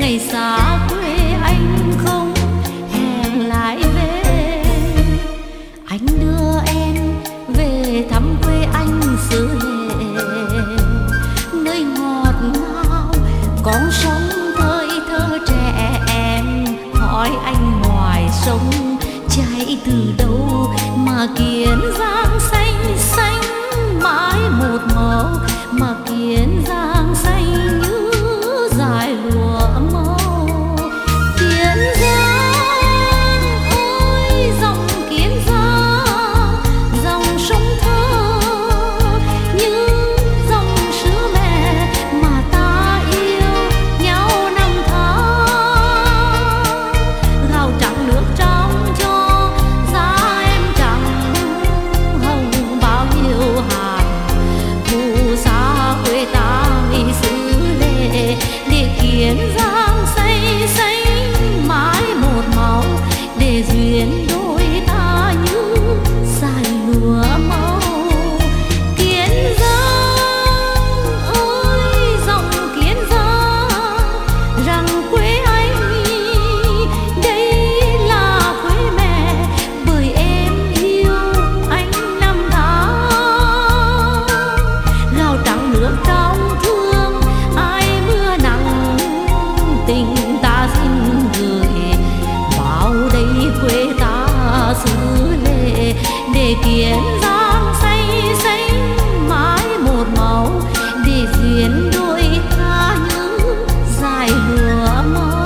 ngày xa quê anh không hẹn lại về. Anh đưa em về thăm quê anh xứ Lệ, nơi ngọt ngào con sông thơ thơ trẻ em. Hỏi anh ngoài sông chảy từ đâu mà Kiên Giang xanh xanh mãi một màu, mà Kiên Giang xanh như dải lụa màu. Kiên Giang ơi dòng Kiên Giang, dòng sông thơ như dòng sữa mẹ mà ta yêu nhau năm tháng. Gạo trắng nước trong cho da em trắng hồng bao nhiêu hạt, phù sa quê ta vì xứ Lệ. Để Kiên Giang xanh xanh mãi một màu, để duyên đôi ta như dải lụa màu. Kiên Giang ơi dòng Kiên Giang, rằng quê anh đây là quê mẹ, bởi em yêu anh năm tháng. Gạo trắng nước trong thương ai mưa nắng, tình ta xin gửi vào đây quê ta xứ Lệ. Để Kiên Giang xanh xanh mãi một màu, để duyên đôi ta như dải lụa màu.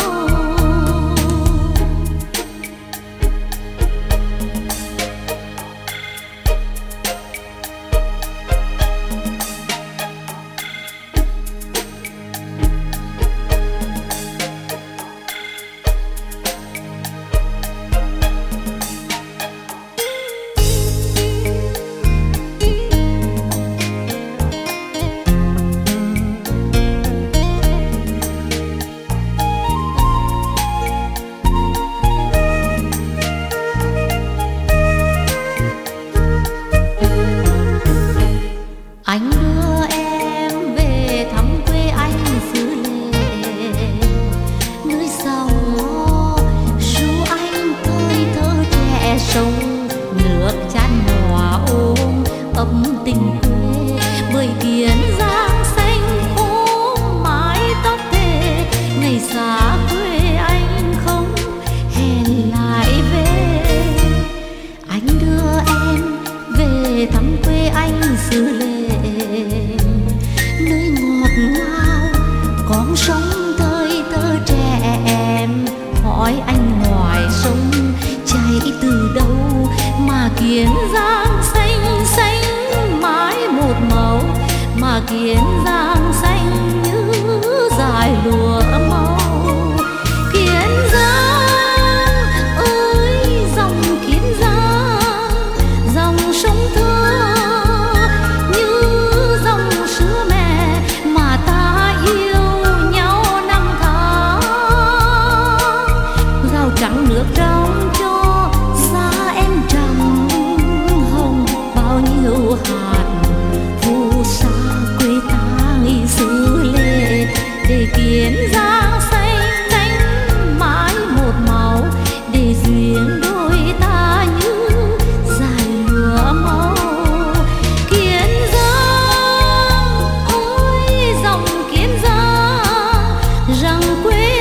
Anh đưa em về thăm quê anh xứ Lệ, nơi giàu ru anh thơi thơ trẻ sông nước chan hòa ôm ấm tình quê. Bởi Kiên Giang xanh ôm mái tóc thề, ngày xa quê anh không hẹn lại về. Anh đưa em về thăm quê anh xứ Lệ, nơi ngọt ngào con sông thơi thơ trẻ em. Hỏi anh ngoài sông chảy từ đâu mà Kiên Giang xanh xanh mãi một màu, mà Kiên Giang xanh như dải lụa màu. Kiên Giang ơi dòng Kiên Giang, dòng sông thơ như dòng sữa mẹ mà ta yêu nhau năm tháng. Gạo trắng nước trong cho da em trắng hồng bao nhiêu hạt, phù sa quê ta xứ Lệ. Để Kiên Giang xanh xanh mãi một màu, để duyên đôi ta như dải lụa màu. Kiên Giang ơi dòng Kiên Giang, rằng quê